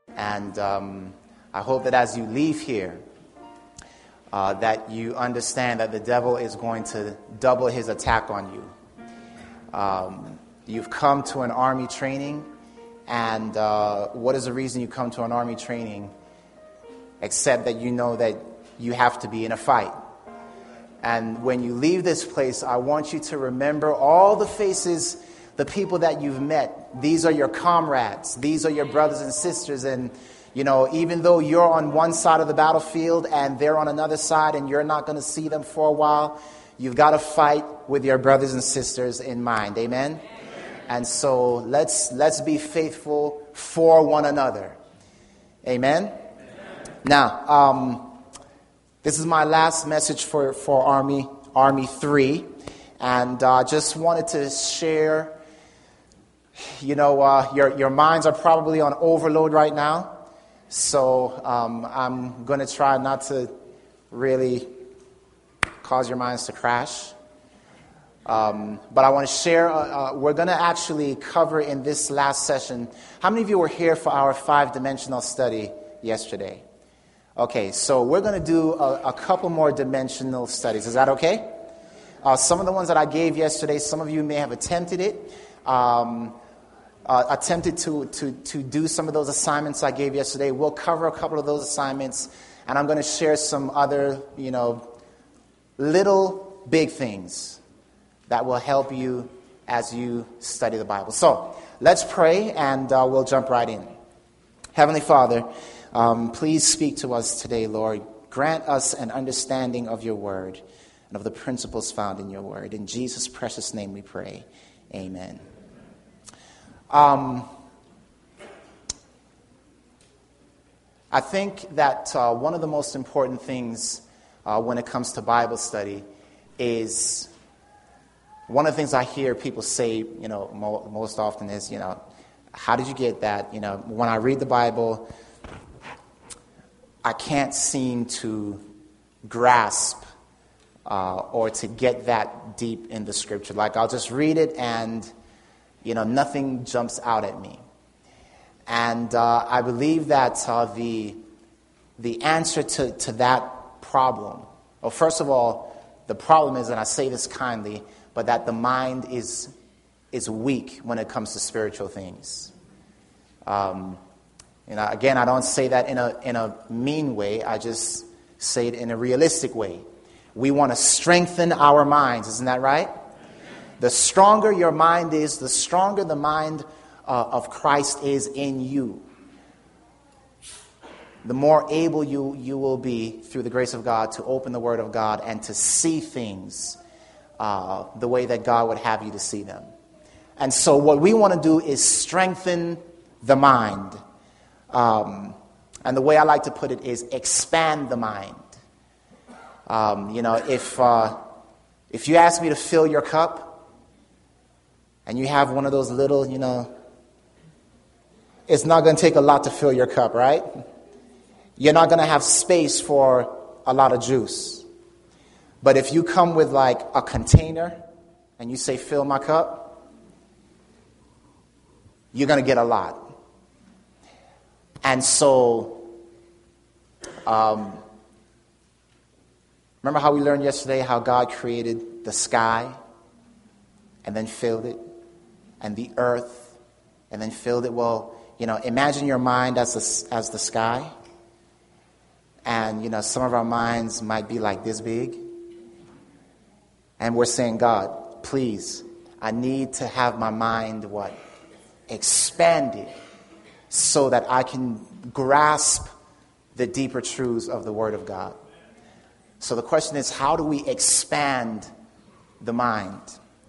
And I hope that as you leave here, that you understand that the devil is going to double his attack on you. You've come to an army training, and what is the reason you come to an army training except that you know that you have to be in a fight? And when you leave this place, I want you to remember all the faces, the people that you've met. These are your comrades. These are your brothers and sisters. And, you know, even though you're on one side of the battlefield and they're on another side and you're not going to see them for a while, you've got to fight with your brothers and sisters in mind. Amen? Amen. And so let's be faithful for one another. Amen? Amen. Now, this is my last message for Army 3, and I just wanted to share, you know, your minds are probably on overload right now, so I'm going to try not to really cause your minds to crash, but I want to share, we're going to actually cover in this last session. How many of you were here for our 5-dimensional study yesterday? Okay, so we're going to do a couple more dimensional studies. Is that okay? Some of the ones that I gave yesterday, some of you may have attempted it. Attempted to do some of those assignments I gave yesterday. We'll cover a couple of those assignments, and I'm going to share some other, you know, little big things that will help you as you study the Bible. So let's pray, and we'll jump right in. Heavenly Father, please speak to us today, Lord. Grant us an understanding of your word and of the principles found in your word. In Jesus' precious name we pray. Amen. I think that one of the most important things when it comes to Bible study is, one of the things I hear people say, you know, most often is, you know, how did you get that? You know, when I read the Bible, I can't seem to grasp or to get that deep in the scripture. Like, I'll just read it and, you know, nothing jumps out at me. And I believe that the answer to that problem, well, first of all, the problem is, and I say this kindly, but that the mind is weak when it comes to spiritual things. You know, again, I don't say that in a mean way. I just say it in a realistic way. We want to strengthen our minds. Isn't that right? The stronger your mind is, the stronger the mind of Christ is in you, the more able you will be, through the grace of God, to open the Word of God and to see things the way that God would have you to see them. And so what we want to do is strengthen the mind. And the way I like to put it is expand the mind. You know, if you ask me to fill your cup, and you have one of those little, you know, it's not going to take a lot to fill your cup, right? You're not going to have space for a lot of juice. But if you come with like a container and you say, fill my cup, you're going to get a lot. And so, remember how we learned yesterday how God created the sky and then filled it, and the earth and then filled it? Well, you know, imagine your mind as the sky. And, you know, some of our minds might be like this big. And we're saying, God, please, I need to have my mind, what? Expanded, so that I can grasp the deeper truths of the Word of God. So the question is, how do we expand the mind?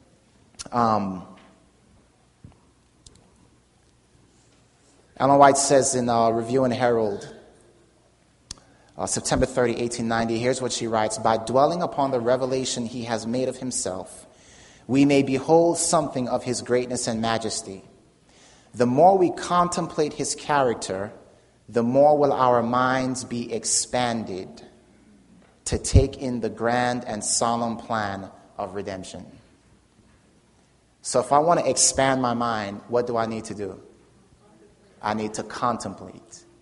Ellen White says in Review and Herald, September 30, 1890, here's what she writes: by dwelling upon the revelation he has made of himself, we may behold something of his greatness and majesty. The more we contemplate his character, the more will our minds be expanded to take in the grand and solemn plan of redemption. So if I want to expand my mind, what do I need to do? I need to contemplate.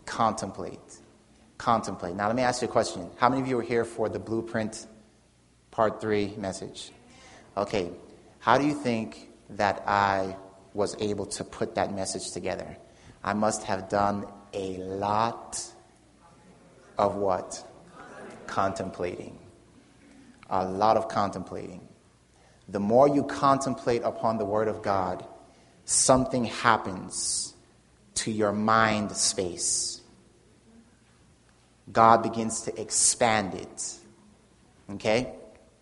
Contemplate. Contemplate. Now let me ask you a question. How many of you were here for the Blueprint Part 3 message? Okay. How do you think that I was able to put that message together? I must have done a lot of what? Contemplating. A lot of contemplating. The more you contemplate upon the Word of God, something happens to your mind space. God begins to expand it. Okay?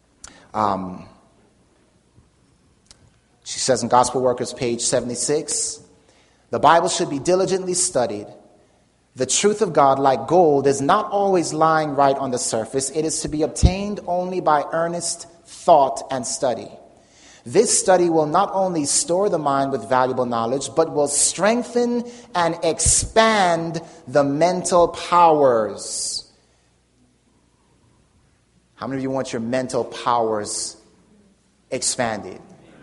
She says in Gospel Workers, page 76, the Bible should be diligently studied. The truth of God, like gold, is not always lying right on the surface. It is to be obtained only by earnest thought and study. This study will not only store the mind with valuable knowledge, but will strengthen and expand the mental powers. How many of you want your mental powers expanded?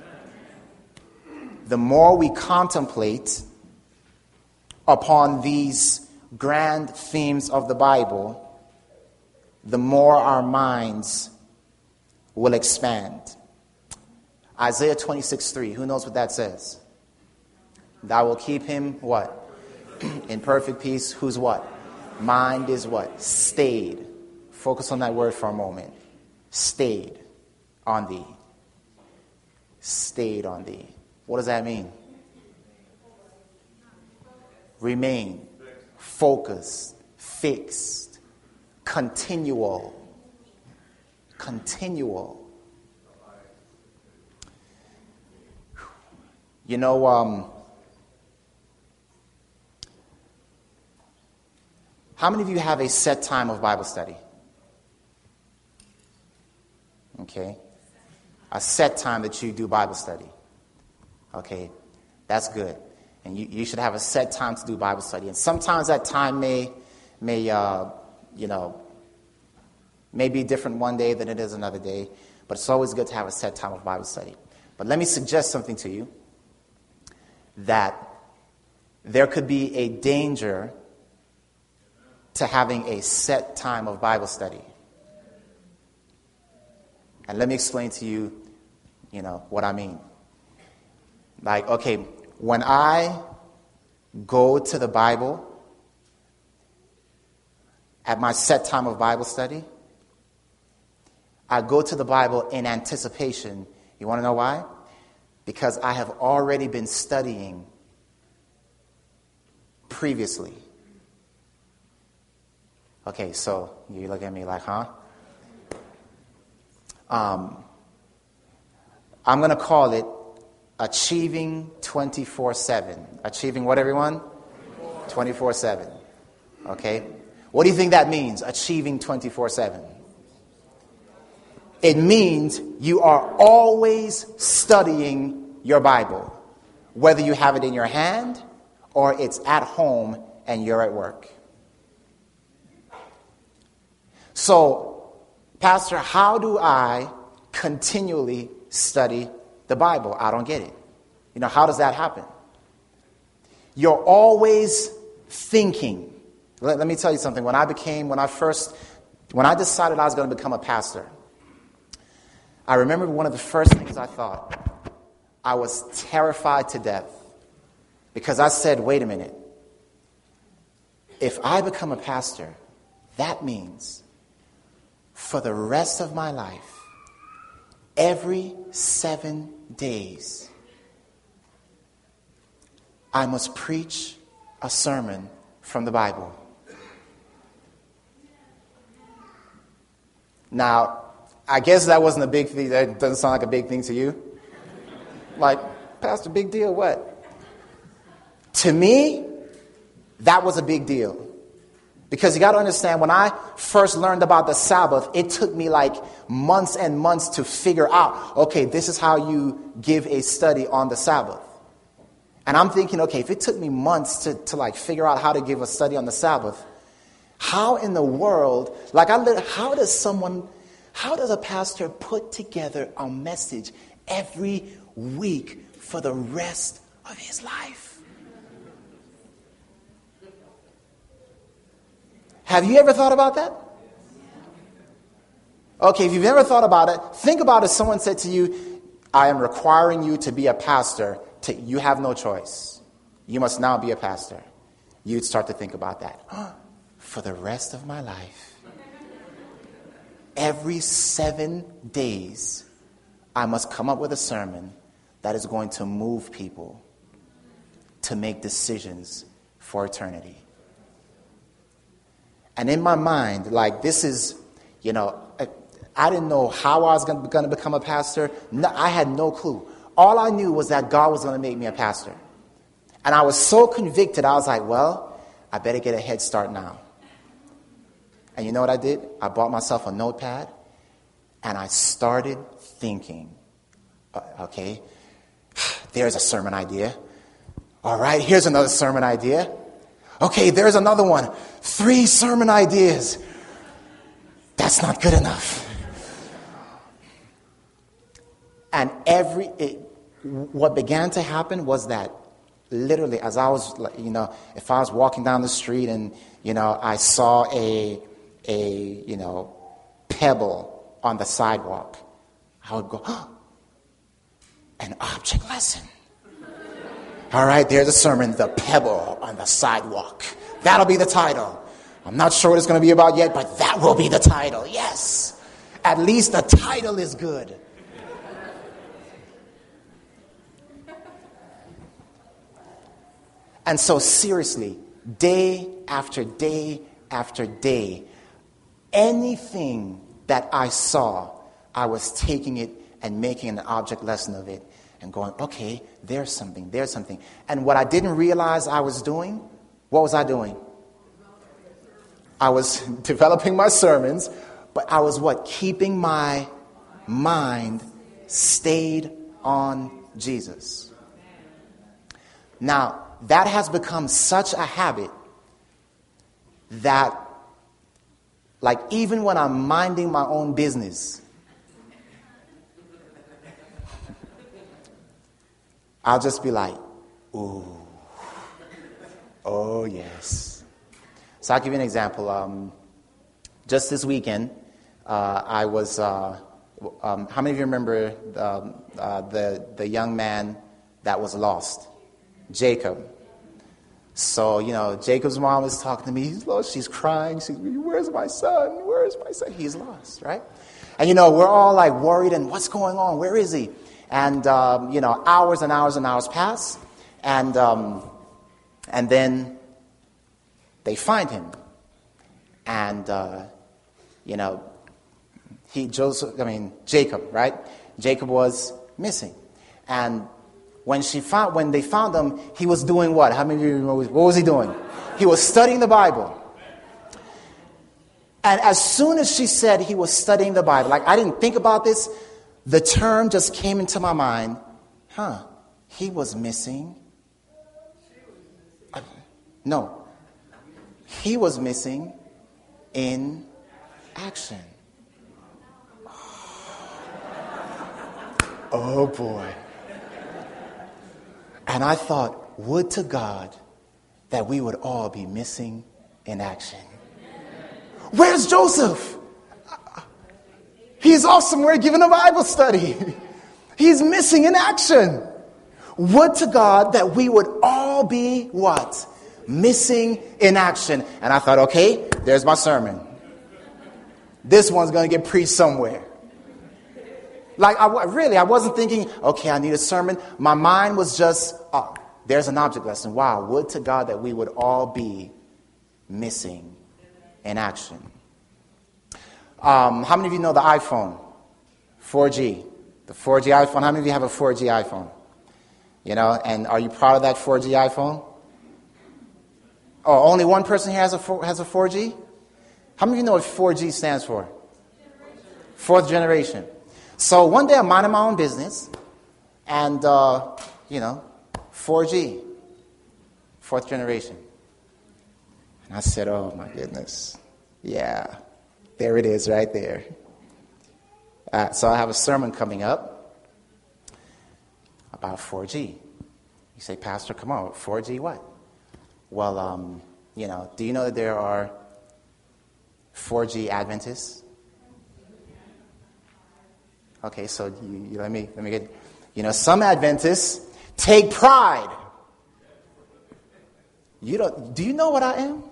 The more we contemplate upon these grand themes of the Bible, the more our minds will expand. Isaiah 26:3. Who knows what that says? Thou will keep him what? In perfect peace. Whose what? Mind is what? Stayed. Focus on that word for a moment. Stayed on thee. Stayed on thee. What does that mean? Remain. Focused. Fixed. Continual. Continual. You know, how many of you have a set time of Bible study? Okay. A set time that you do Bible study. Okay. That's good. And you should have a set time to do Bible study. And sometimes that time may be different one day than it is another day. But it's always good to have a set time of Bible study. But let me suggest something to you. That there could be a danger to having a set time of Bible study. And let me explain to you, what I mean. Like, okay, when I go to the Bible at my set time of Bible study, I go to the Bible in anticipation. You want to know why? Because I have already been studying previously. Okay, so you look at me like, huh? I'm going to call it Achieving 24/7. Achieving what, everyone? 24/7. Okay? What do you think that means, achieving 24/7? It means you are always studying your Bible, whether you have it in your hand or it's at home and you're at work. So, Pastor, how do I continually study the Bible? I don't get it. How does that happen? You're always thinking. Let me tell you something. When I decided I was going to become a pastor, I remember one of the first things I thought. I was terrified to death because I said, wait a minute. If I become a pastor, that means for the rest of my life, every 7 days, I must preach a sermon from the Bible. Now, I guess that wasn't a big thing. That doesn't sound like a big thing to you. Like, Pastor, big deal, what? To me, that was a big deal. Because you got to understand, when I first learned about the Sabbath, it took me like months and months to figure out, okay, this is how you give a study on the Sabbath. And I'm thinking, okay, if it took me months to like figure out how to give a study on the Sabbath, how in the world, how does a pastor put together a message every week for the rest of his life? Have you ever thought about that? Okay, if you've never thought about it, think about if someone said to you, I am requiring you to be a pastor. You have no choice. You must now be a pastor. You'd start to think about that. For the rest of my life, every 7 days, I must come up with a sermon that is going to move people to make decisions for eternity. And in my mind, like this is, I didn't know how I was going to become a pastor. No, I had no clue. All I knew was that God was going to make me a pastor. And I was so convicted, I was like, well, I better get a head start now. And you know what I did? I bought myself a notepad, and I started thinking, okay, there's a sermon idea. All right, here's another sermon idea. Okay, there's another one. 3 sermon ideas. That's not good enough. And what began to happen was that literally as I was, if I was walking down the street and, I saw a pebble on the sidewalk, I would go, an object lesson. All right, there's a sermon, The Pebble on the Sidewalk. That'll be the title. I'm not sure what it's going to be about yet, but that will be the title. Yes. At least the title is good. And so seriously, day after day after day, anything that I saw, I was taking it and making an object lesson of it and going, okay, there's something. And what I didn't realize I was doing, what was I doing? I was developing my sermons, but I was keeping my mind stayed on Jesus. Now, that has become such a habit that, like, even when I'm minding my own business, I'll just be like, ooh, oh yes. So I'll give you an example. Just this weekend, I was, how many of you remember the young man that was lost? Jacob. So, Jacob's mom is talking to me. He's lost. She's crying. She's, where's my son? Where's my son? He's lost, right? And, we're all like worried and what's going on? Where is he? And, hours and hours and hours pass. And then they find him. And, Jacob, right? Jacob was missing. And when they found him, he was doing what? How many of you remember? What was he doing? He was studying the Bible. And as soon as she said he was studying the Bible, like I didn't think about this, the term just came into my mind. He was missing. No. He was missing in action. Oh boy. And I thought, would to God that we would all be missing in action. Where's Joseph? He's off somewhere giving a Bible study. He's missing in action. Would to God that we would all be what? Missing in action. And I thought, okay, there's my sermon. This one's going to get preached somewhere. Like, I wasn't thinking, okay, I need a sermon. My mind was just, there's an object lesson. Wow, would to God that we would all be missing in action. How many of you know the iPhone? 4G. The 4G iPhone. How many of you have a 4G iPhone? And are you proud of that 4G iPhone? Oh, only one person here has a 4G? How many of you know what 4G stands for? Fourth generation. So one day I'm minding my own business, and, 4G, fourth generation. And I said, oh my goodness. Yeah, there it is right there. So I have a sermon coming up about 4G. You say, Pastor, come on, 4G what? Well, do you know that there are 4G Adventists? Okay, so let me get, some Adventists take pride. Do you know what I am?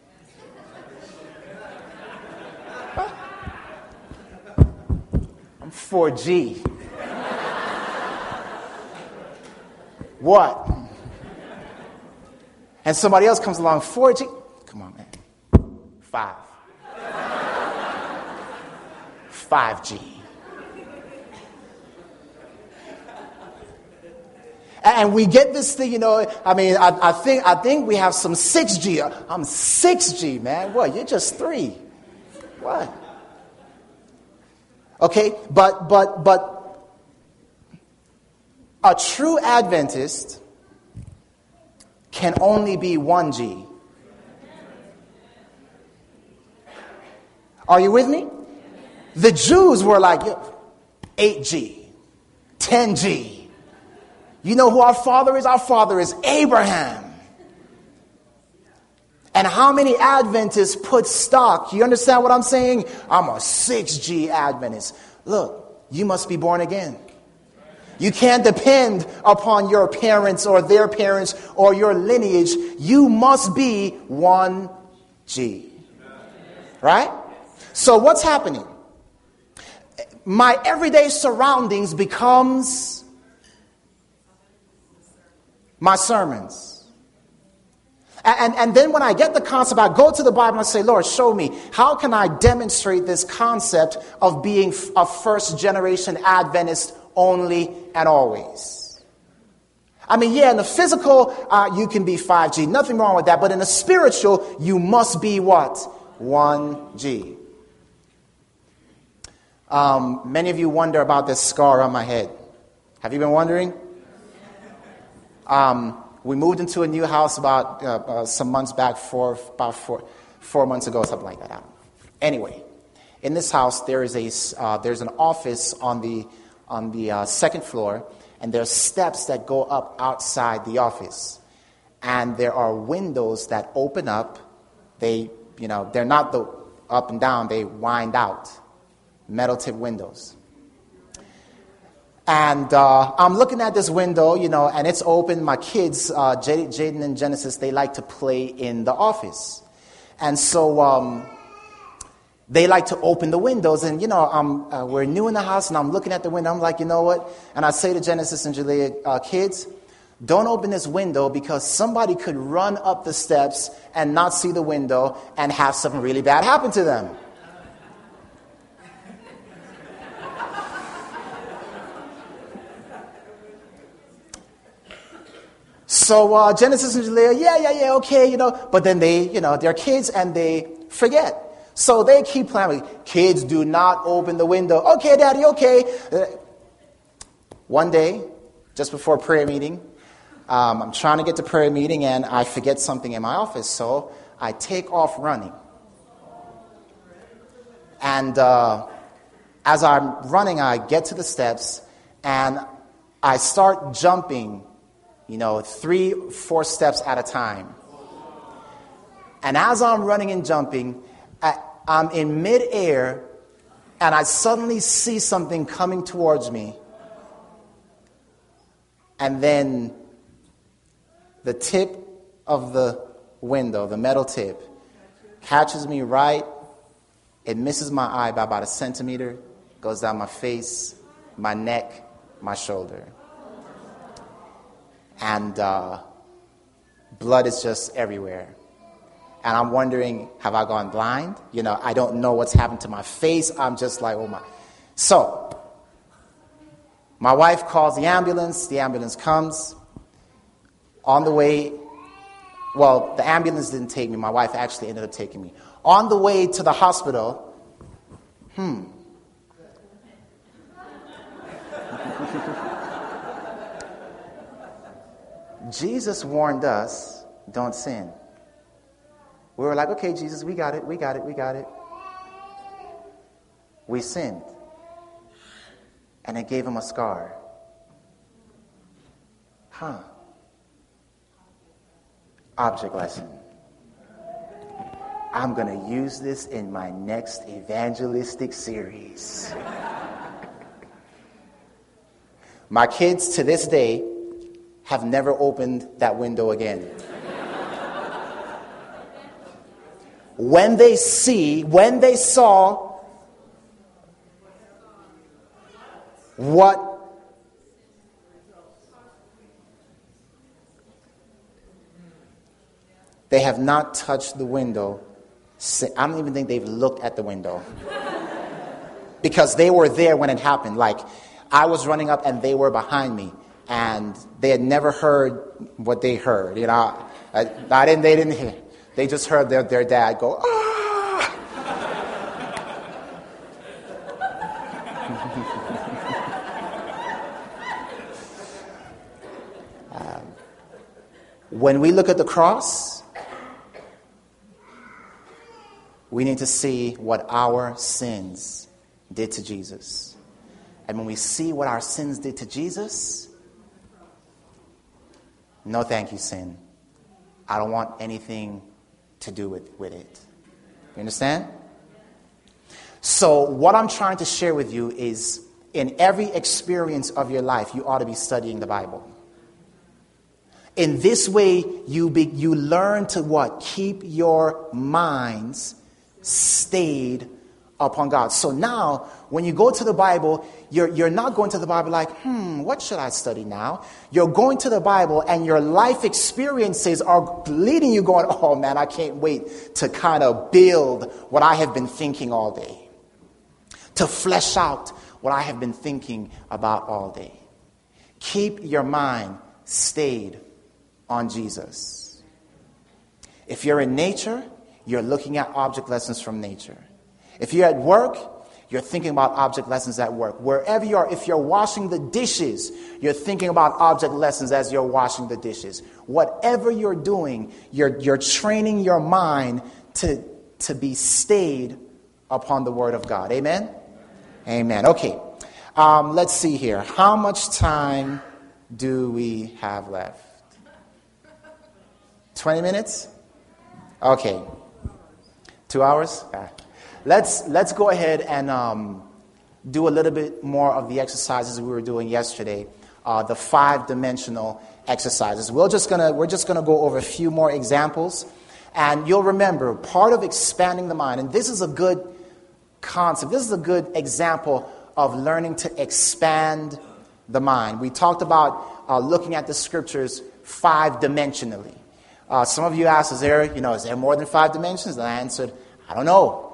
I'm 4G. What? And somebody else comes along, 4G. Come on, man. 5G. And we get this thing, I think we have some 6G. I'm 6G, man. What? You're just 3. What? Okay, but a true Adventist can only be 1G. Are you with me? The Jews were like 8G, 10G. You know who our father is? Our father is Abraham. And how many Adventists put stock? You understand what I'm saying? I'm a 6G Adventist. Look, you must be born again. You can't depend upon your parents or their parents or your lineage. You must be 1G. Right? So what's happening? My everyday surroundings becomes my sermons. And then when I get the concept, I go to the Bible and say, Lord, show me. How can I demonstrate this concept of being a first generation Adventist only and always? I mean, yeah, in the physical, you can be 5G. Nothing wrong with that. But in the spiritual, you must be what? 1G. Many of you wonder about this scar on my head. Have you been wondering? We moved into a new house about some months back, about four months ago, something like that. Anyway, in this house there's an office on the second floor, and there are steps that go up outside the office, and there are windows that open up. They're not the up and down; they wind out, metal tip windows. And I'm looking at this window, and it's open. My kids, Jaden and Genesis, they like to play in the office. And so they like to open the windows. And, we're new in the house, and I'm looking at the window. I'm like, you know what? And I say to Genesis and Jalea, kids, don't open this window because somebody could run up the steps and not see the window and have something really bad happen to them. So Genesis and Jalea, yeah, okay, But then they, they're kids and they forget. So they keep playing. Kids, do not open the window. Okay, Daddy, okay. One day, just before prayer meeting, I'm trying to get to prayer meeting and I forget something in my office. So I take off running. And as I'm running, I get to the steps and I start jumping 3-4 steps at a time. And as I'm running and jumping, I'm in midair, and I suddenly see something coming towards me. And then the tip of the window, the metal tip, catches me right. It misses my eye by about 1 centimeter, goes down my face, my neck, my shoulder. And blood is just everywhere. And I'm wondering, have I gone blind? I don't know what's happened to my face. I'm just like, oh my. So, my wife calls the ambulance. The ambulance comes. On the way, well, the ambulance didn't take me. My wife actually ended up taking me. On the way to the hospital, Jesus warned us, don't sin. We were like, okay, Jesus, we got it. We sinned. And it gave him a scar. Object lesson. I'm going to use this in my next evangelistic series. My kids to this day have never opened that window again. When they saw what they have not touched the window. I don't even think they've looked at the window. Because they were there when it happened. Like, I was running up and they were behind me. And they had never heard what they heard. You know, they didn't hear. They just heard their dad go, ah! When we look at the cross, we need to see what our sins did to Jesus. And when we see what our sins did to Jesus, no thank you, sin. I don't want anything to do with it. You understand? So what I'm trying to share with you is, in every experience of your life, you ought to be studying the Bible. In this way, you learn to what? Keep your minds stayed upon God. So now, when you go to the Bible, you're not going to the Bible like, what should I study now? You're going to the Bible and your life experiences are leading you going, oh man, I can't wait to kind of build what I have been thinking all day. To flesh out what I have been thinking about all day. Keep your mind stayed on Jesus. If you're in nature, you're looking at object lessons from nature. If you're at work, you're thinking about object lessons at work. Wherever you are, if you're washing the dishes, you're thinking about object lessons as you're washing the dishes. Whatever you're doing, you're training your mind to be stayed upon the Word of God. Amen? Amen. Okay. Let's see here. How much time do we have left? 20 minutes? Okay. 2 hours? Let's go ahead and do a little bit more of the exercises we were doing yesterday, the 5-dimensional exercises. We're just gonna go over a few more examples, and you'll remember part of expanding the mind. And this is a good concept. This is a good example of learning to expand the mind. We talked about looking at the scriptures 5-dimensionally. Some of you asked, is there more than 5 dimensions? And I answered, I don't know.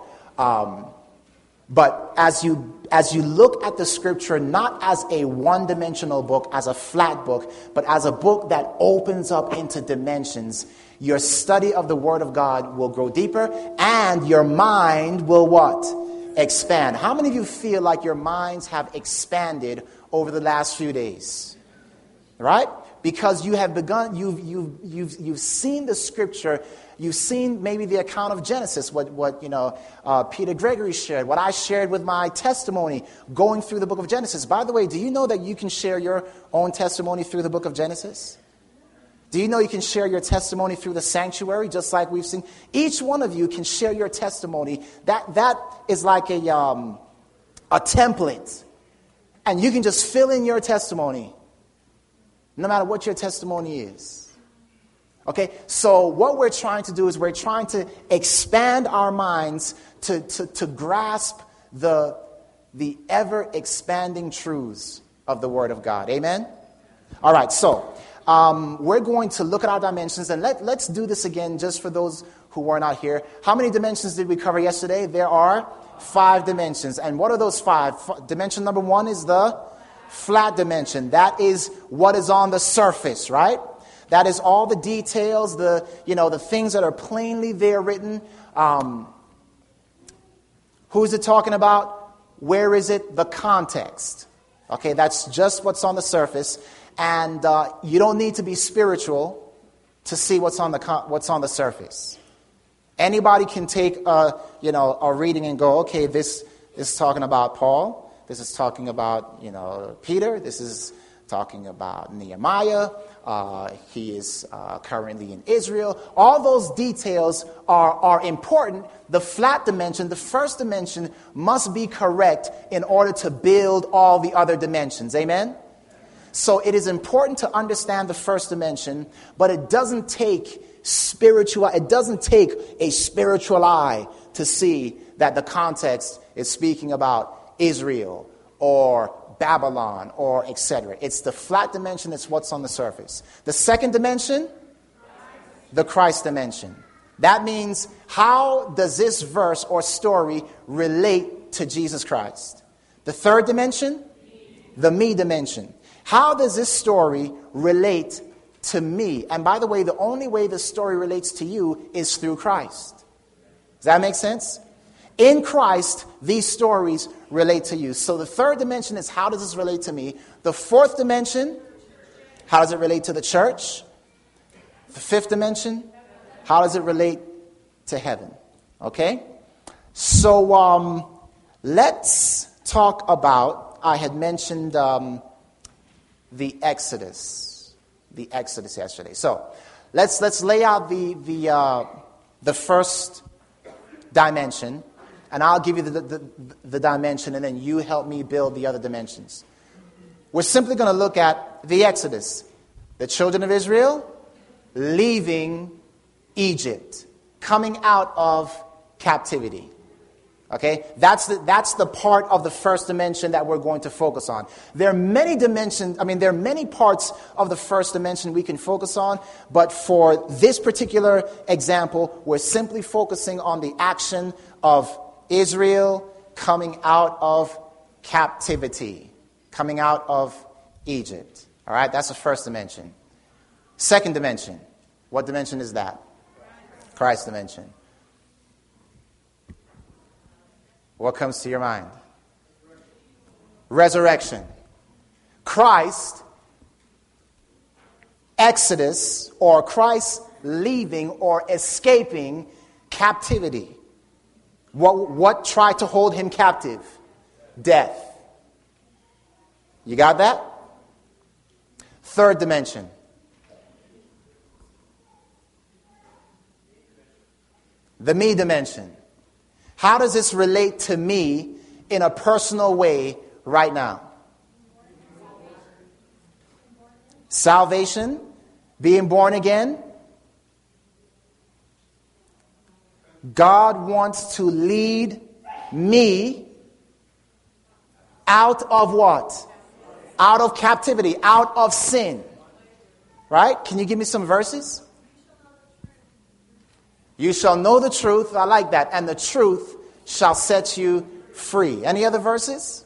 But as you look at the scripture, not as a one-dimensional book, as a flat book, but as a book that opens up into dimensions, your study of the Word of God will grow deeper, and your mind will what? Expand. How many of you feel like your minds have expanded over the last few days? Right? Because you have begun, you've seen the scripture. You've seen maybe the account of Genesis, what Peter Gregory shared, what I shared with my testimony going through the book of Genesis. By the way, do you know that you can share your own testimony through the book of Genesis? Do you know you can share your testimony through the sanctuary, just like we've seen? Each one of you can share your testimony. That is like a template. And you can just fill in your testimony, no matter what your testimony is. Okay, so what we're trying to do is we're trying to expand our minds to grasp the ever-expanding truths of the Word of God. Amen? All right, so we're going to look at our dimensions, and let's do this again just for those who were not here. How many dimensions did we cover yesterday? There are 5 dimensions. And what are those 5? Dimension number 1 is the flat dimension. That is what is on the surface, right? That is all the details, the things that are plainly there written. Who is it talking about? Where is it? The context. Okay, that's just what's on the surface. And you don't need to be spiritual to see what's on the surface. Anybody can take a reading and go, okay, this is talking about Paul. This is talking about Peter. This is talking about Nehemiah. He is currently in Israel. All those details are important. The flat dimension, the first dimension, must be correct in order to build all the other dimensions. Amen? So it is important to understand the first dimension, but it doesn't take a spiritual eye to see that the context is speaking about Israel or Babylon or etc. It's the flat dimension, that's what's on the surface. The second dimension, the Christ dimension. That means, how does this verse or story relate to Jesus Christ? The third dimension, the me dimension. How does this story relate to me? And by the way, the only way the story relates to you is through Christ. Does that make sense? In Christ, these stories relate to you. So the third dimension is, how does this relate to me? The fourth dimension, how does it relate to the church? The fifth dimension, how does it relate to heaven? Okay? So let's talk about, I had mentioned the Exodus. The Exodus yesterday. So let's lay out the first dimension. And I'll give you the dimension, and then you help me build the other dimensions. We're simply going to look at the Exodus. The children of Israel leaving Egypt, coming out of captivity. Okay? That's the part of the first dimension that we're going to focus on. There are many dimensions, there are many parts of the first dimension we can focus on, but for this particular example, we're simply focusing on the action of Israel coming out of captivity, coming out of Egypt. All right, that's the first dimension. Second dimension. What dimension is that? Christ dimension. What comes to your mind? Resurrection. Christ, Exodus, or Christ leaving or escaping captivity. What tried to hold him captive? Death. You got that? Third dimension. The me dimension. How does this relate to me in a personal way right now? Salvation, being born again. God wants to lead me out of what? Out of captivity, out of sin. Right? Can you give me some verses? You shall know the truth. I like that. And the truth shall set you free. Any other verses?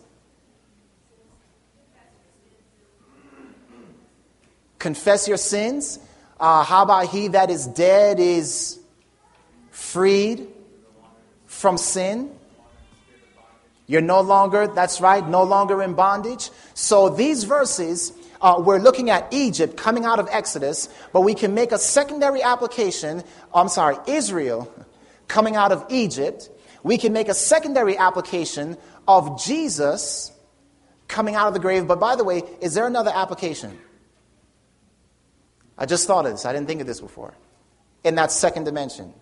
Confess your sins. How about he that is dead is freed from sin? You're no longer, that's right, no longer in bondage. So these verses, we're looking at Egypt coming out of Exodus, but we can make a secondary application. Israel coming out of Egypt. We can make a secondary application of Jesus coming out of the grave. But by the way, is there another application? I just thought of this. I didn't think of this before. In that second dimension.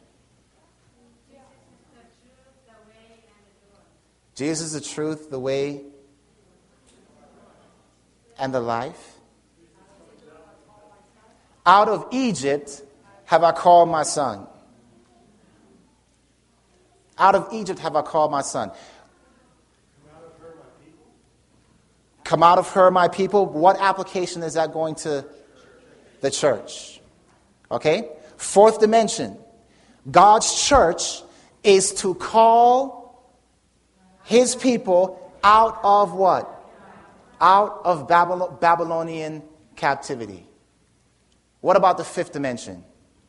Jesus is the truth, the way, and the life. Out of Egypt have I called my son. Out of Egypt have I called my son. Come out of her, my people. What application is that going to the church? Okay? Fourth dimension. God's church is to call his people out of what? Out of Babylonian captivity. What about the fifth dimension?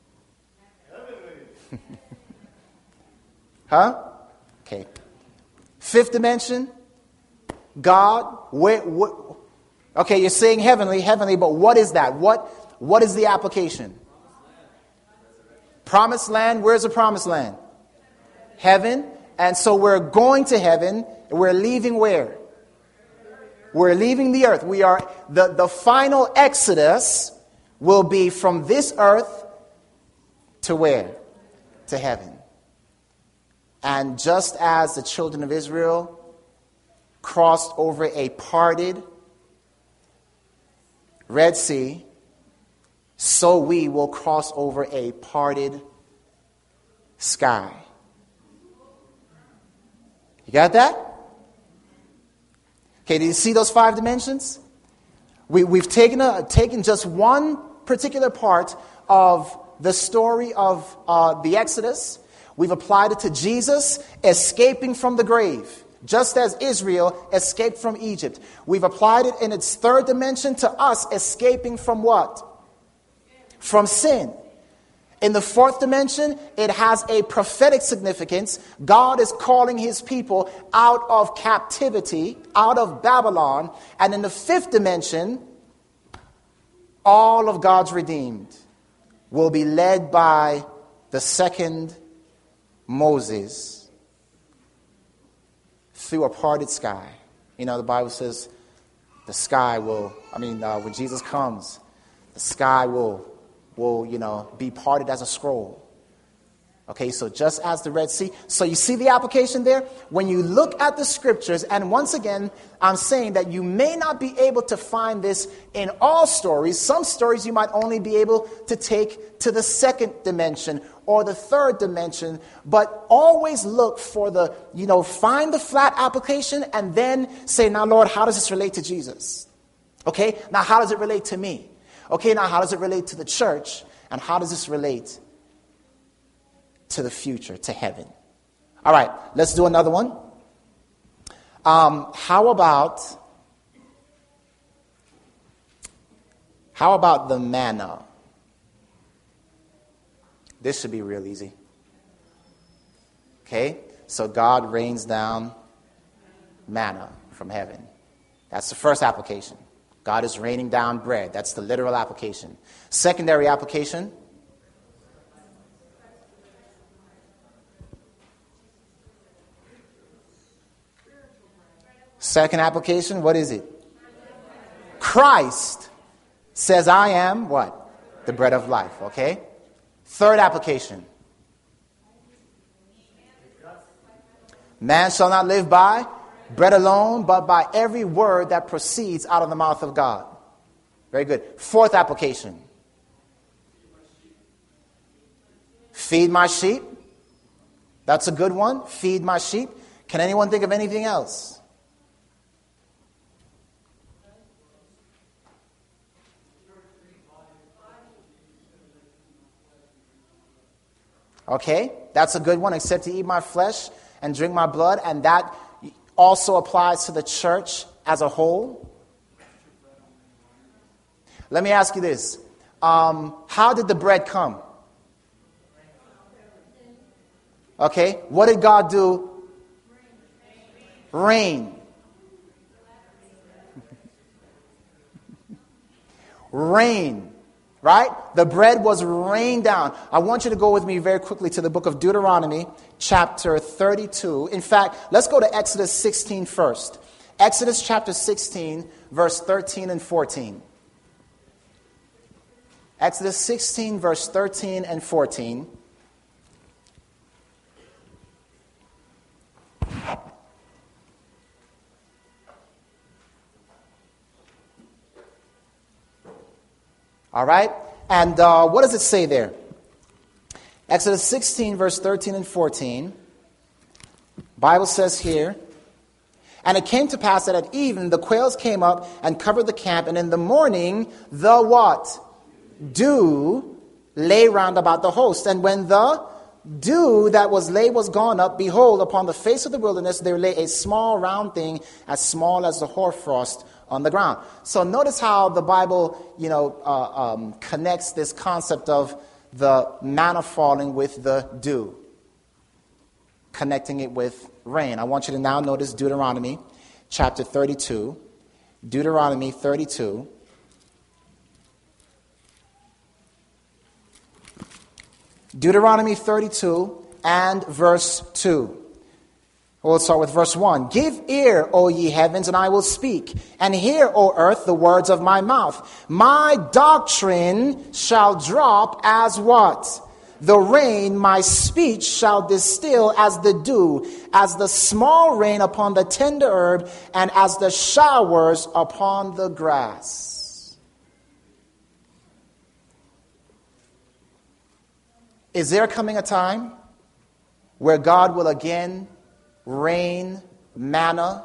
Huh? Okay. Fifth dimension. God. Okay, you're saying heavenly, but what is that? What is the application? Promised land. Where's the promised land? Heaven. And so we're going to heaven. We're leaving where? We're leaving the earth. We are the final exodus will be from this earth to where? To heaven. And just as the children of Israel crossed over a parted Red Sea, so we will cross over a parted sky. You got that? Okay, do you see those 5 dimensions? We've taken just one particular part of the story of the Exodus. We've applied it to Jesus escaping from the grave, just as Israel escaped from Egypt. We've applied it in its 3rd dimension to us escaping from what? From sin. In the 4th dimension, it has a prophetic significance. God is calling his people out of captivity, out of Babylon. And in the 5th dimension, all of God's redeemed will be led by the second Moses through a parted sky. You know, the Bible says the sky will, when Jesus comes, the sky will be parted as a scroll. Okay, so just as the Red Sea. So you see the application there? When you look at the scriptures, and once again, I'm saying that you may not be able to find this in all stories. Some stories you might only be able to take to the 2nd dimension or the 3rd dimension, but always look for find the flat application and then say, now Lord, how does this relate to Jesus? Okay, now how does it relate to me? Okay, now how does it relate to the church? And how does this relate to the future, to heaven? All right, let's do another one. How about the manna? This should be real easy. Okay, so God rains down manna from heaven. That's the first application. God is raining down bread. That's the literal application. Secondary application. Second application, what is it? Christ says, I am what? The bread of life, okay? Third application. Man shall not live by bread alone, but by every word that proceeds out of the mouth of God. Very good. Fourth application. Feed my sheep. That's a good one. Feed my sheep. Can anyone think of anything else? Okay, that's a good one. Except to eat my flesh and drink my blood. And that also applies to the church as a whole. Let me ask you this. How did the bread come? Okay, what did God do? Rain. Rain. Right? The bread was rained down. I want you to go with me very quickly to the book of Deuteronomy, chapter 32. In fact, let's go to Exodus 16 first. Exodus chapter 16, verse 13 and 14. Exodus 16, verse 13 and 14. All right? And what does it say there? Exodus 16, verse 13 and 14. Bible says here, and it came to pass that at even the quails came up and covered the camp, and in the morning the what? Dew lay round about the host. And when the dew that was laid was gone up, behold, upon the face of the wilderness there lay a small round thing, as small as the hoarfrost on the ground. So notice how the Bible, connects this concept of the manna falling with the dew, connecting it with rain. I want you to now notice Deuteronomy chapter 32. Deuteronomy 32. Deuteronomy 32 and verse 2. We'll start with verse 1. Give ear, O ye heavens, and I will speak. And hear, O earth, the words of my mouth. My doctrine shall drop as what? The rain. My speech shall distill as the dew, as the small rain upon the tender herb, and as the showers upon the grass. Is there coming a time where God will again rain manna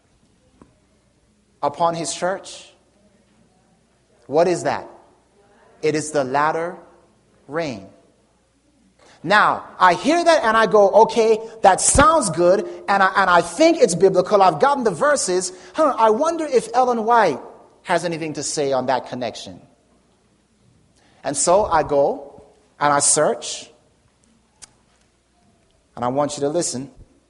upon his church? What is that? It is the latter rain. Now, I hear that and I go, okay, that sounds good, and I think it's biblical. I've gotten the verses. I wonder if Ellen White has anything to say on that connection. And so I go and I search, and I want you to listen.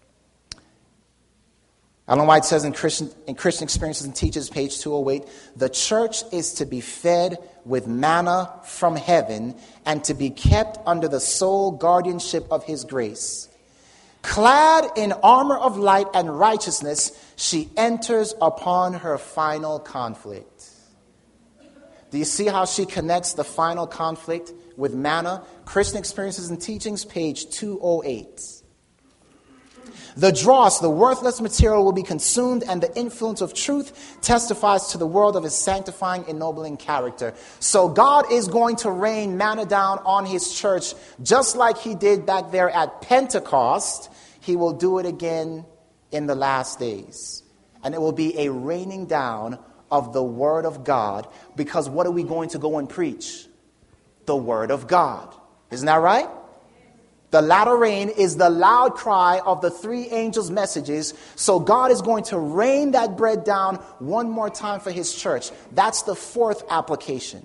Ellen White says in Christian Experiences and Teaches, page 208, the church is to be fed with manna from heaven and to be kept under the sole guardianship of his grace. Clad in armor of light and righteousness, she enters upon her final conflict. Do you see how she connects the final conflict with manna? Christian Experiences and Teachings, page 208. The dross, the worthless material, will be consumed, and the influence of truth testifies to the world of his sanctifying, ennobling character. So God is going to rain manna down on his church, just like he did back there at Pentecost. He will do it again in the last days. And it will be a raining down of the word of God, because what are we going to go and preach? The word of God. Isn't that right? The latter rain is the loud cry of the three angels' messages. So God is going to rain that bread down one more time for his church. That's the fourth application.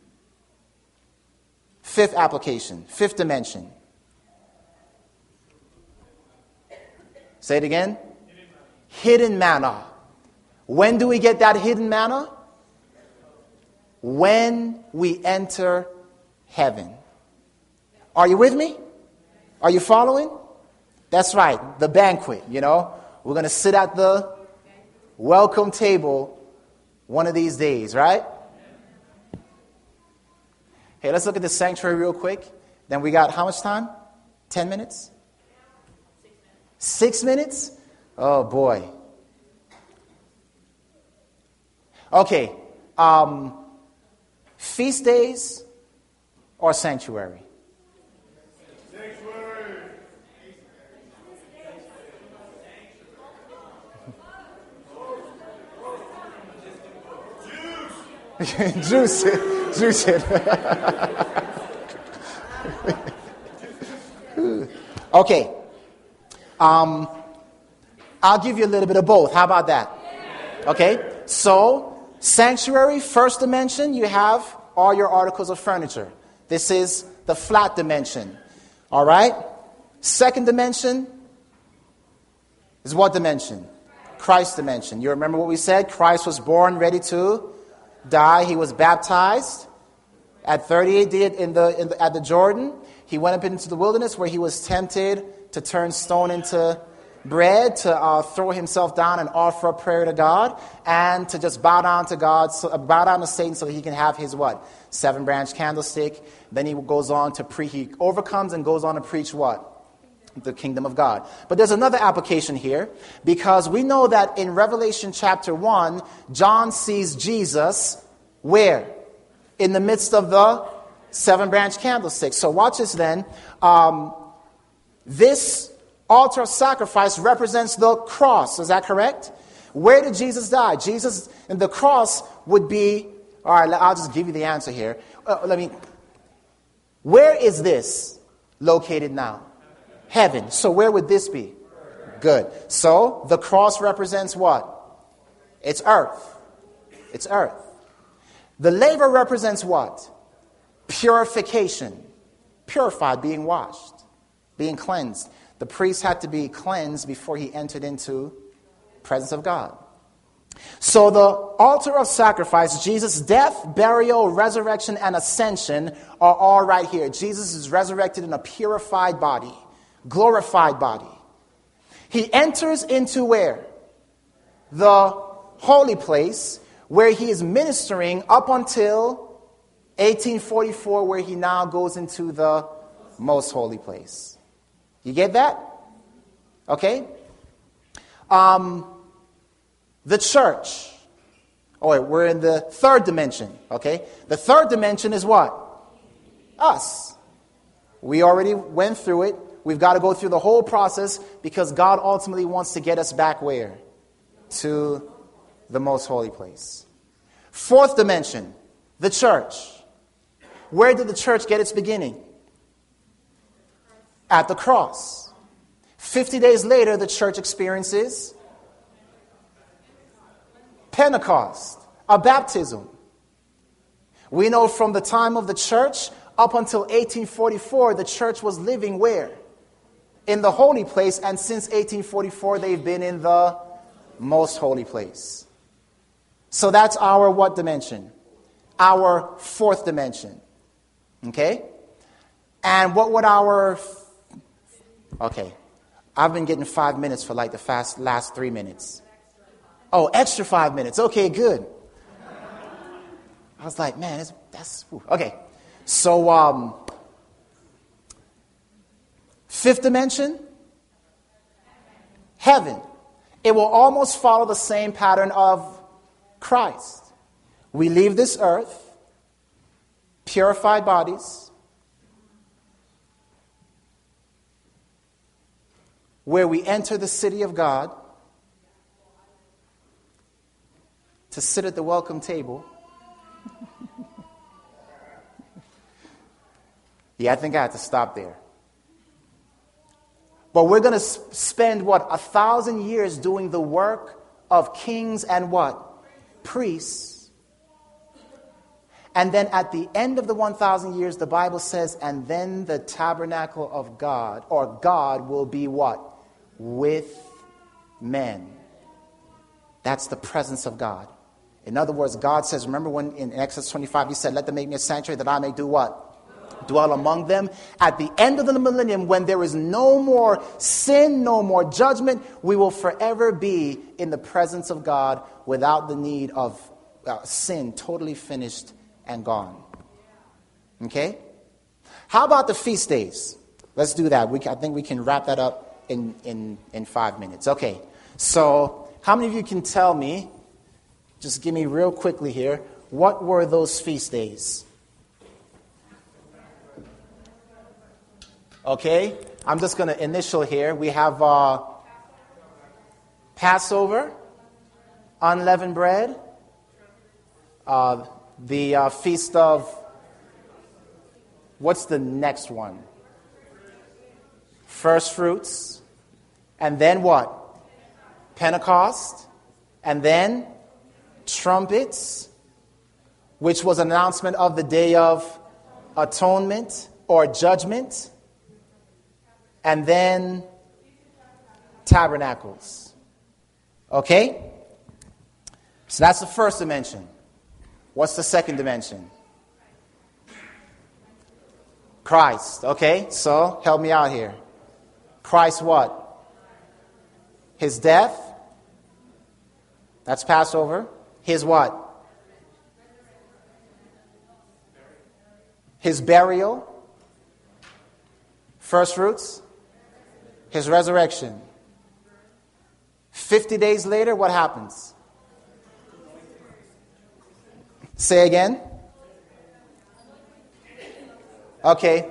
Fifth application, fifth dimension. Say it again. Hidden manna. When do we get that hidden manna? When we enter heaven. Are you with me? Are you following? That's right, the banquet, you know. We're going to sit at the welcome table one of these days, right? Hey, let's look at the sanctuary real quick. Then we got how much time? 10 minutes? 6 minutes? Oh, boy. Okay. Feast days or sanctuary? Juice it. Okay. I'll give you a little bit of both. How about that? Okay. So, sanctuary, first dimension, you have all your articles of furniture. This is the flat dimension. All right. Second dimension is what dimension? Christ dimension. You remember what we said? Christ was born ready to die. He was baptized at 30 AD at the Jordan. He went up into the wilderness where he was tempted to turn stone into bread, to throw himself down and offer up prayer to God, and to just bow down to God, bow down to Satan so that he can have his what? 7-branch candlestick. Then he goes on to he overcomes and goes on to preach what? The kingdom of God. But there's another application here, because we know that in Revelation chapter 1, John sees Jesus where? In the midst of the 7-branch candlestick. So watch this then. This altar of sacrifice represents the cross. Is that correct? Where did Jesus die? Jesus, and the cross would be, all right, I'll just give you the answer here. Where is this located now? Heaven. So where would this be? Good. So the cross represents what? It's earth. It's earth. The laver represents what? Purification. Purified, being washed, being cleansed. The priest had to be cleansed before he entered into the presence of God. So the altar of sacrifice, Jesus' death, burial, resurrection, and ascension are all right here. Jesus is resurrected in a purified body, glorified body. He enters into where? The holy place, where he is ministering up until 1844, where he now goes into the most holy place. You get that? Okay? The church. Oh, wait, we're in the third dimension. Okay? The third dimension is what? Us. We already went through it. We've got to go through the whole process because God ultimately wants to get us back where? To the most holy place. Fourth dimension, the church. Where did the church get its beginning? At the cross. 50 days later, the church experiences Pentecost, a baptism. We know from the time of the church up until 1844, the church was living where? In the holy place, and since 1844, they've been in the most holy place. So that's our what dimension? Our fourth dimension. Okay? And what would our... Okay. I've been getting 5 minutes for like the last 3 minutes. Oh, extra 5 minutes. Okay, good. I was like, man, that's... Okay. So, fifth dimension, heaven. It will almost follow the same pattern of Christ. We leave this earth, purified bodies, where we enter the city of God to sit at the welcome table. Yeah, I think I had to stop there. But we're going to spend, 1,000 years doing the work of kings and what? Priests. And then at the end of the 1,000 years, the Bible says, and then the tabernacle of God, or God will be what? With men. That's the presence of God. In other words, God says, remember when in Exodus 25, he said, let them make me a sanctuary that I may do what? Dwell among them. At the end of the millennium, when there is no more sin, no more judgment, we will forever be in the presence of God without the need of sin, totally finished and gone. Okay? How about the feast days? Let's do that. I think we can wrap that up in 5 minutes. Okay. So, how many of you can tell me, just give me real quickly here, what were those feast days? Okay, I'm just going to initial here. We have Passover, unleavened bread, the feast of, what's the next one? First fruits, and then what? Pentecost, and then trumpets, which was an announcement of the Day of Atonement or Judgment. And then tabernacles. Okay? So that's the first dimension. What's the second dimension? Christ. Okay? So help me out here. Christ what? His death. That's Passover. His what? His burial. First fruits. His resurrection. 50 days later, what happens? Say again. Okay.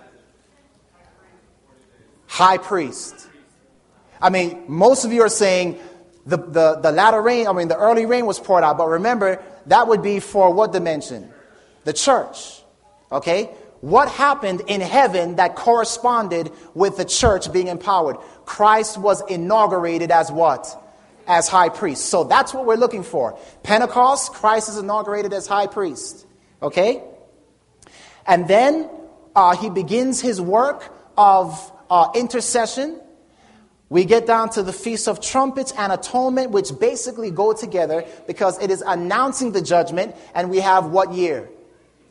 High priest. I mean, most of you are saying the latter rain, the early rain was poured out. But remember, that would be for what dimension? The church. Okay? What happened in heaven that corresponded with the church being empowered? Christ was inaugurated as what? As high priest. So that's what we're looking for. Pentecost, Christ is inaugurated as high priest. Okay? And then he begins his work of intercession. We get down to the Feast of Trumpets and Atonement, which basically go together because it is announcing the judgment. And we have what year?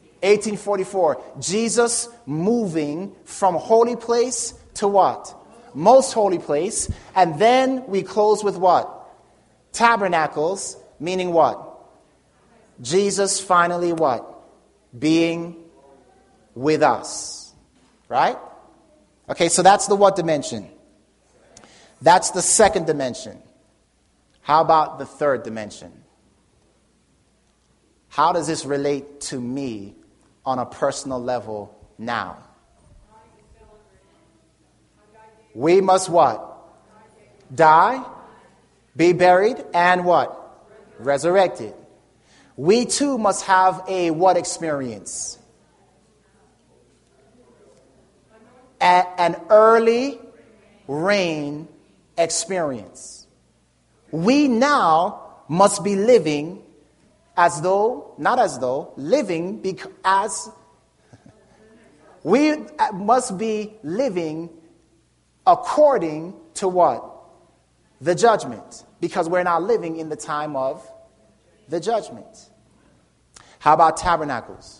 1844. Jesus moving from holy place to what? most holy place. And then we close with what? Tabernacles, meaning what? Jesus finally what? Being with us. Right? Okay, so that's the what dimension? That's the second dimension. How about the third dimension? How does this relate to me on a personal level now? We must what? Die, be buried, and what? Resurrected. We too must have a what experience? An early rain experience. We now must be living we must be living according to what? The judgment. Because we're now living in the time of the judgment. How about tabernacles?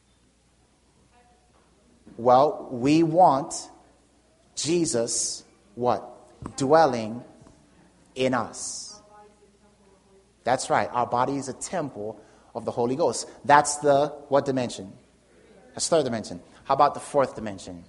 Well, we want Jesus, what? Dwelling in us. That's right. Our body is a temple of the Holy Ghost. That's the what dimension? That's third dimension. How about the fourth dimension?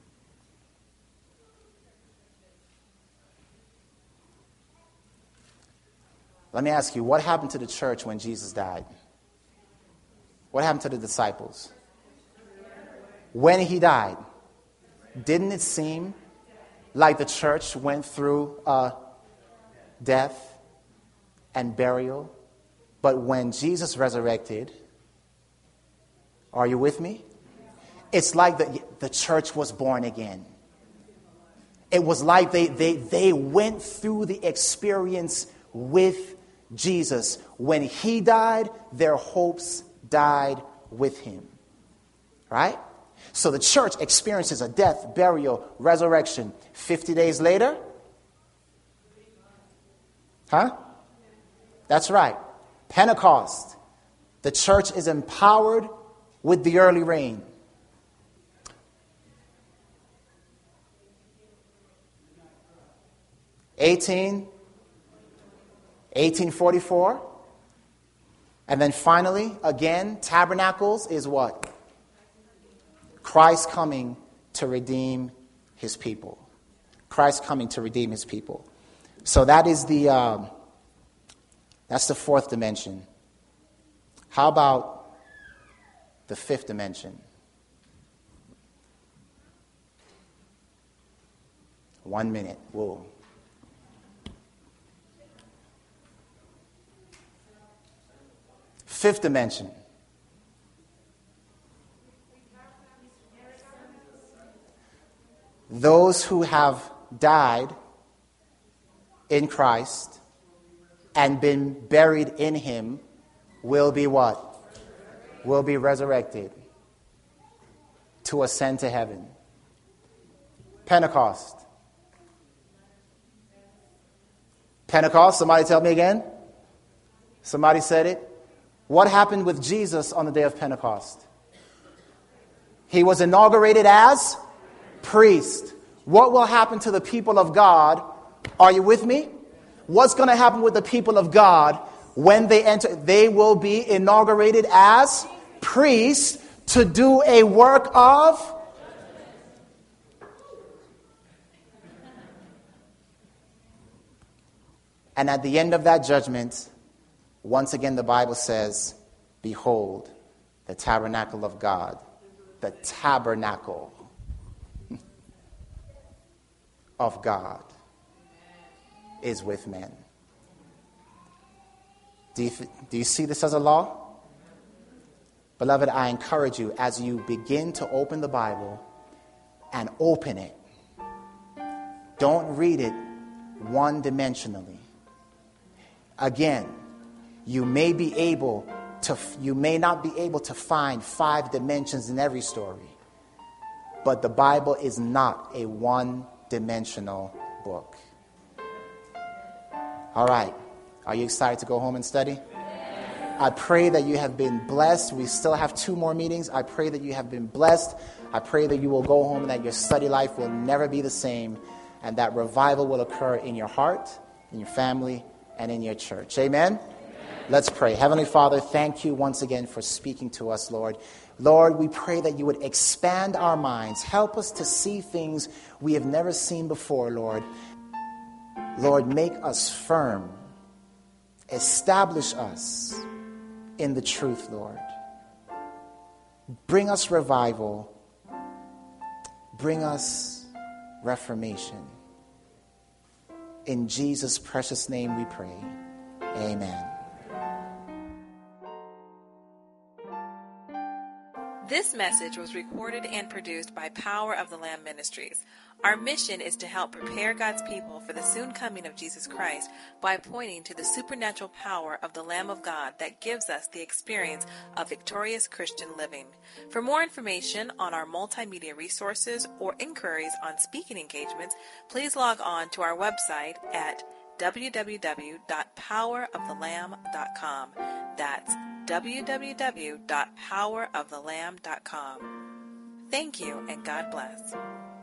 Let me ask you, what happened to the church when Jesus died? What happened to the disciples? When he died, didn't it seem like the church went through death and burial? But when Jesus resurrected, are you with me? It's like the church was born again. It was like they went through the experience with Jesus. When he died, their hopes died with him. Right? So the church experiences a death, burial, resurrection. 50 days later? Huh? That's right. Pentecost. The church is empowered with the early rain. '18, 1844. And then finally, again, tabernacles is what? Christ coming to redeem his people. Christ coming to redeem his people. So that is that's the fourth dimension. How about the fifth dimension? 1 minute. Whoa. Fifth dimension. Those who have died in Christ and been buried in him will be what? Will be resurrected to ascend to heaven. Pentecost. Pentecost, somebody tell me again. Somebody said it. What happened with Jesus on the day of Pentecost? He was inaugurated as priest. What will happen to the people of God? Are you with me? What's going to happen with the people of God when they enter? They will be inaugurated as priests to do a work of. And at the end of that judgment, once again the Bible says, behold, the tabernacle of God, the tabernacle of God is with men. Do you see this as a law? Beloved, I encourage you as you begin to open the Bible and open it. Don't read it one-dimensionally. Again, you may not be able to find 5 dimensions in every story, but the Bible is not a one-dimensional book. All right. Are you excited to go home and study? I pray that you have been blessed. We still have 2 more meetings. I pray that you have been blessed. I pray that you will go home and that your study life will never be the same. and that revival will occur in your heart, in your family, and in your church. Amen? Let's pray. Heavenly Father, thank you once again for speaking to us, Lord. Lord, we pray that you would expand our minds. Help us to see things we have never seen before, Lord. Lord, make us firm. Establish us in the truth, Lord. Bring us revival. Bring us reformation. In Jesus' precious name we pray. Amen. This message was recorded and produced by Power of the Lamb Ministries. Our mission is to help prepare God's people for the soon coming of Jesus Christ by pointing to the supernatural power of the Lamb of God that gives us the experience of victorious Christian living. For more information on our multimedia resources or inquiries on speaking engagements, please log on to our website at www.powerofthelamb.com. That's www.powerofthelamb.com. Thank you, and God bless.